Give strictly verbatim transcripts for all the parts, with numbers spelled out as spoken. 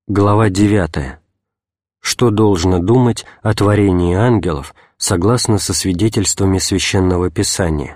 Глава девятая. Что должно думать о творении ангелов согласно со свидетельствами Священного Писания?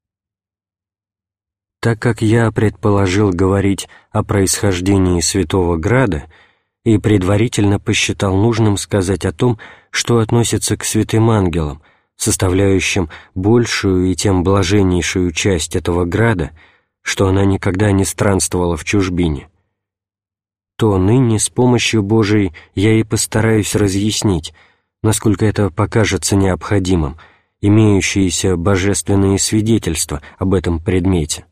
Так как я предположил говорить о происхождении Святого Града и предварительно посчитал нужным сказать о том, что относится к святым ангелам, составляющим большую и тем блаженнейшую часть этого Града, что она никогда не странствовала в чужбине, то ныне с помощью Божией я и постараюсь разъяснить, насколько это покажется необходимым, имеющиеся божественные свидетельства об этом предмете.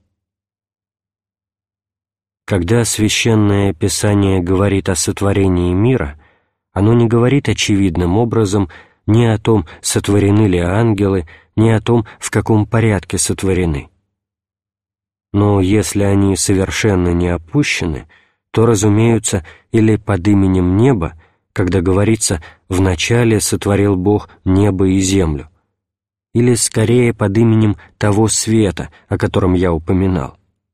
Когда Священное Писание говорит о сотворении мира, оно не говорит очевидным образом ни о том, сотворены ли ангелы, ни о том, в каком порядке сотворены. Но если они совершенно не опущены, то разумеются или под именем неба, когда говорится «вначале сотворил Бог небо и землю», или скорее под именем того света, о котором я упоминал.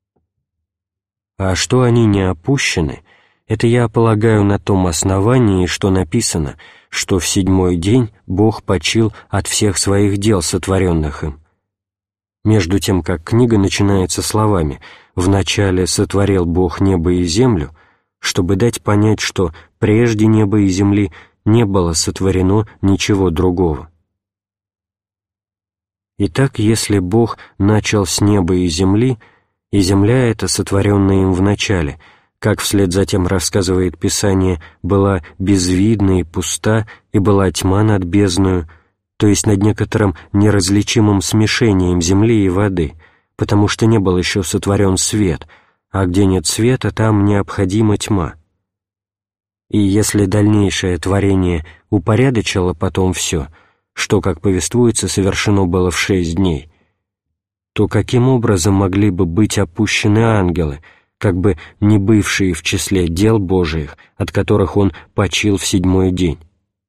А что они не опущены, это я полагаю на том основании, что написано, что в седьмой день Бог почил от всех своих дел, сотворенных им. Между тем, как книга начинается словами «Вначале сотворил Бог небо и землю», чтобы дать понять, что прежде неба и земли не было сотворено ничего другого. Итак, если Бог начал с неба и земли, и земля эта, сотворенная им вначале, как вслед за тем рассказывает Писание, была безвидна и пуста, и была тьма над бездною, то есть над некоторым неразличимым смешением земли и воды, потому что не был еще сотворен свет, а где нет света, там необходима тьма. И если дальнейшее творение упорядочило потом все, что, как повествуется, совершено было в шесть дней, то каким образом могли бы быть опущены ангелы, как бы не бывшие в числе дел Божиих, от которых Он почил в седьмой день?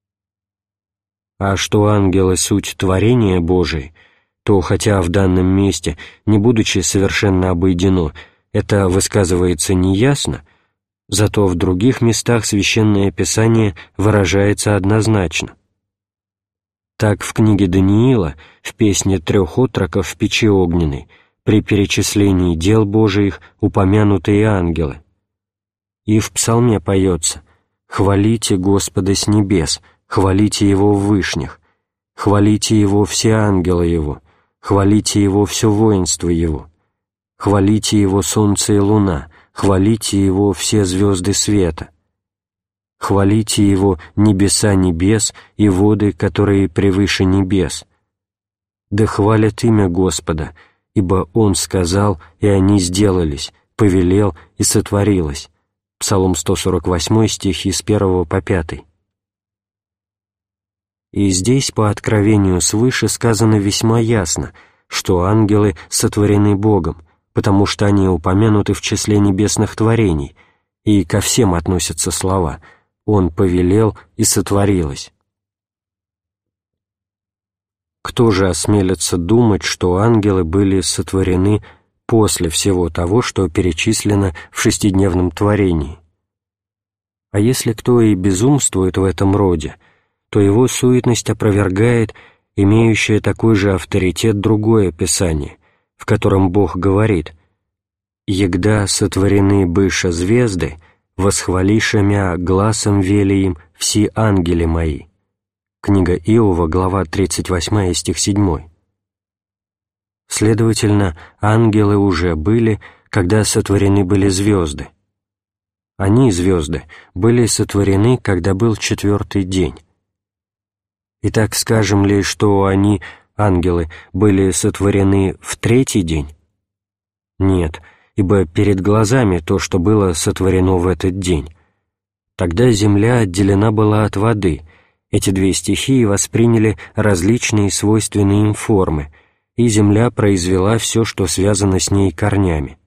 А что ангелы — суть творения Божие, то, хотя в данном месте, не будучи совершенно обойдено, это высказывается неясно, зато в других местах Священное Писание выражается однозначно. Так в книге Даниила, в песне трех отроков в печи огненной, при перечислении дел Божиих упомянуты и ангелы. И в псалме поется «Хвалите Господа с небес, хвалите Его в вышних, хвалите Его все ангелы Его, хвалите Его все воинство Его, хвалите Его солнце и луна, хвалите Его все звезды света, хвалите Его небеса небес и воды, которые превыше небес. Да хвалят имя Господа, ибо Он сказал, и они сделались, повелел, и сотворилось». Псалом сто сорок восемь, стихи с первого по пятый. И здесь, по откровению свыше, сказано весьма ясно, что ангелы сотворены Богом, потому что они упомянуты в числе небесных творений, и ко всем относятся слова «Он повелел, и сотворилось». Кто же осмелится думать, что ангелы были сотворены после всего того, что перечислено в шестидневном творении? А если кто и безумствует в этом роде, то его суетность опровергает имеющее такой же авторитет другое Писание, в котором Бог говорит «Егда сотворены быша звезды, восхвалиша мя гласом вели им все ангели мои». Книга Иова, глава тридцать восемь, стих семь. Следовательно, ангелы уже были, когда сотворены были звезды. Они, звезды, были сотворены, когда был четвертый день. Итак, скажем ли, что они, ангелы, были сотворены в третий день? Нет, ибо перед глазами то, что было сотворено в этот день. Тогда земля отделена была от воды. Эти две стихии восприняли различные свойственные им формы, и земля произвела все, что связано с ней корнями.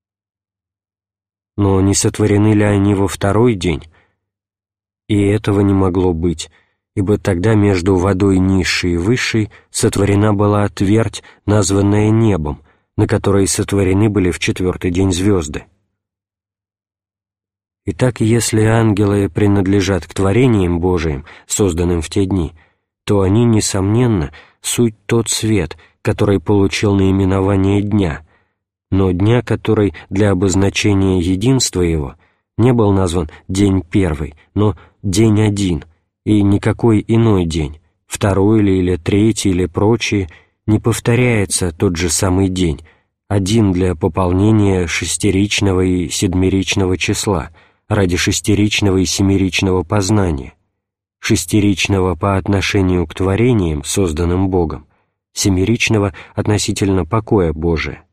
Но не сотворены ли они во второй день? И этого не могло быть, ибо тогда между водой низшей и высшей сотворена была твердь, названная небом, на которой сотворены были в четвертый день звезды. Итак, если ангелы принадлежат к творениям Божиим, созданным в те дни, то они, несомненно, суть тот свет, который получил наименование дня, но дня, который для обозначения единства его не был назван день первый, но день один, и никакой иной день, второй или, или третий или прочие, не повторяется тот же самый день, один для пополнения шестеричного и седмеричного числа, ради шестеричного и семеричного познания, шестеричного по отношению к творениям, созданным Богом, семеричного относительно покоя Божия.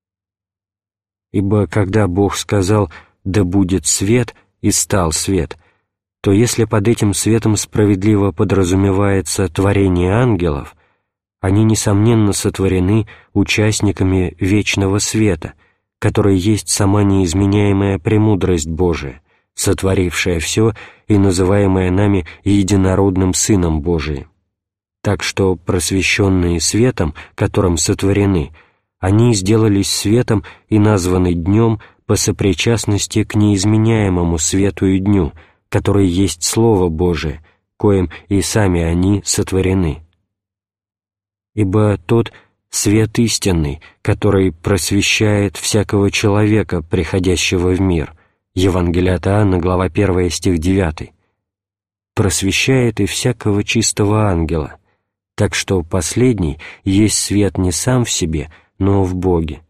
Ибо когда Бог сказал «да будет свет» и стал свет, то если под этим светом справедливо подразумевается творение ангелов, они, несомненно, сотворены участниками вечного света, который есть сама неизменяемая премудрость Божия, сотворившая все и называемая нами единородным Сыном Божиим. Так что, просвещенные светом, которым сотворены, они сделались светом и названы днем по сопричастности к неизменяемому свету и дню, который есть Слово Божие, коим и сами они сотворены. Ибо тот свет истинный, который просвещает всякого человека, приходящего в мир, Евангелие от Иоанна, глава первая, стих девятый, просвещает и всякого чистого ангела, так что последний есть свет не сам в себе, но в Боге.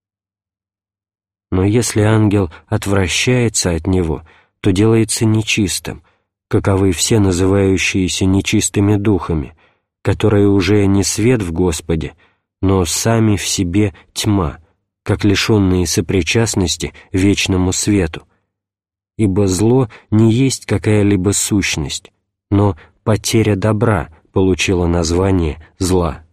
Но если ангел отвращается от него, то делается нечистым, каковы все называющиеся нечистыми духами, которые уже не свет в Господе, но сами в себе тьма, как лишенные сопричастности вечному свету. Ибо зло не есть какая-либо сущность, но потеря добра получила название зла.